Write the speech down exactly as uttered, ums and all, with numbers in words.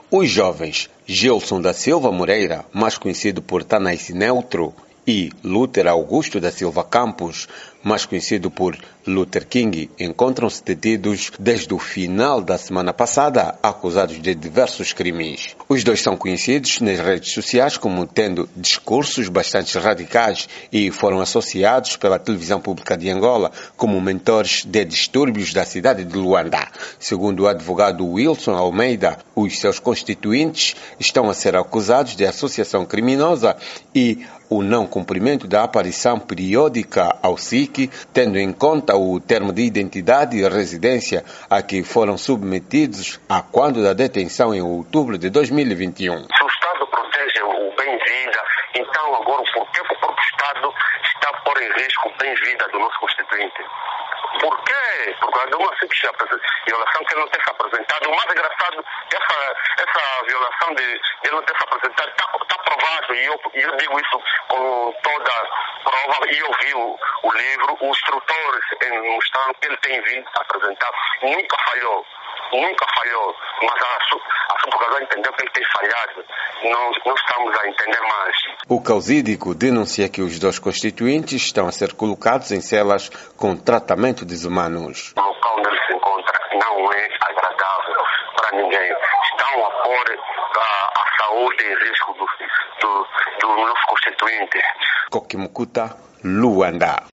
Os jovens Gilson da Silva Moreira, mais conhecido por Tanais Neutro, e Luther Augusto da Silva Campos, mais conhecido por Luther King, encontram-se detidos desde o final da semana passada, acusados de diversos crimes. Os dois são conhecidos nas redes sociais como tendo discursos bastante radicais e foram associados pela televisão pública de Angola como mentores de distúrbios da cidade de Luanda. Segundo o advogado Wilson Almeida, os seus constituintes estão a ser acusados de associação criminosa e o não cumprimento da aparição periódica ao S I C, tendo em conta o termo de identidade e residência a que foram submetidos a quando da detenção em outubro de dois mil e vinte e um. Se o Estado protege o bem-vida, então agora por que o próprio Estado está a pôr em risco o bem-vida do nosso constituinte? Por quê? Por causa de uma simples violação que ele não tem se apresentado. O mais engraçado, essa, essa violação de, de ele não ter se apresentado está tá provado, e eu, eu digo isso com toda prova, e eu vi o, o livro, os instrutores mostraram que ele tem vindo a apresentar, nunca falhou. Nunca falhou, mas a, a subprocuradora entendeu que ele tem falhado. Não, não estamos a entender mais. O causídico denuncia que os dois constituintes estão a ser colocados em celas com tratamento desumanos. O local onde ele se encontra não é agradável para ninguém. Estão a pôr a, a saúde em risco do, do, do nosso constituinte. Coquimucuta, Luanda.